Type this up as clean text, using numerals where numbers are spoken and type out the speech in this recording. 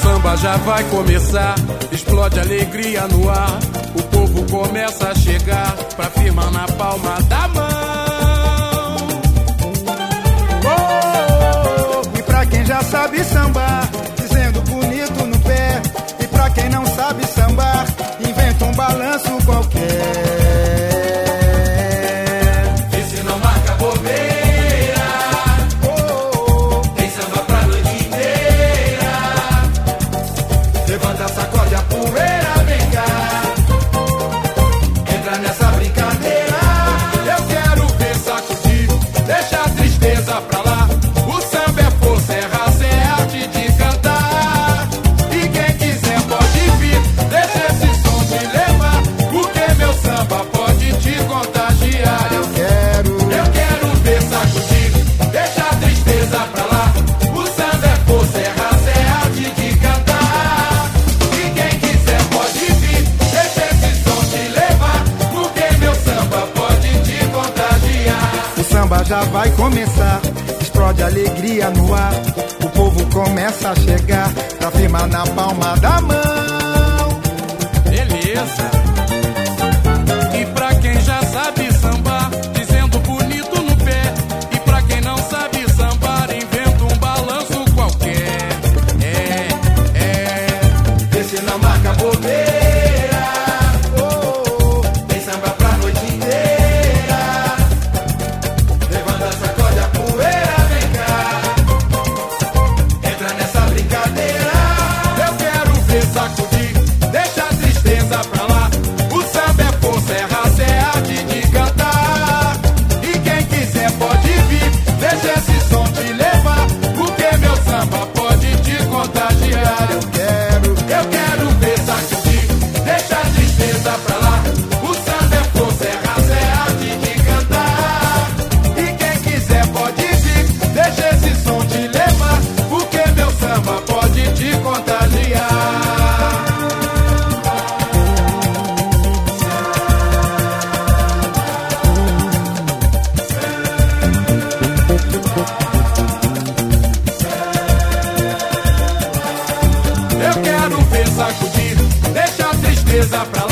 samba já vai começar, explode alegria no ar. O povo começa a chegar pra firmar na palma da mão. Oh, e pra quem já sabe sambar, dizendo bonito no pé. E pra quem não sabe sambar, inventa um balanço qualquer. Esse não marca bobeira, tem samba pra noite inteira. Levanta, sacode a poeira, vem cá, entra nessa brincadeira. Eu quero ver sacudir, deixa a tristeza pra lá. O samba é força, é raça, é arte de cantar. E quem quiser pode vir, deixa esse som te levar, porque meu samba pode te contagiar. Eu quero ver sacudir, deixa a tristeza pra lá. O samba é força, é raça, é arte de cantar. E quem quiser pode vir, deixa esse som te levar, porque meu samba pode te contagiar. O samba já vai começar, explode alegria no ar. O povo começa a chegar pra firmar na palma da mão. Beleza. E pra quem já sabe sambar, dizendo bonito no pé. E pra quem não sabe sambar, inventa um balanço qualquer. Esse não marca bobeira, tem samba pra noite inteira. Levanta, sacode a poeira, vem cá, entra nessa brincadeira. Eu quero ver sacudir, deixa a tristeza pra lá. O samba é força, é raça, é arte de cantar. E quem quiser pode vir, deixa esse som te levar, porque meu samba pode te contagiar. Eu quero ver sacudir, deixa a tristeza pra lá. O samba é força, é raça, é arte de cantar. E quem quiser pode vir, deixa esse som te levar, porque meu samba pode te contagiar. Eu quero ver sacudir, deixa a tristeza pra lá.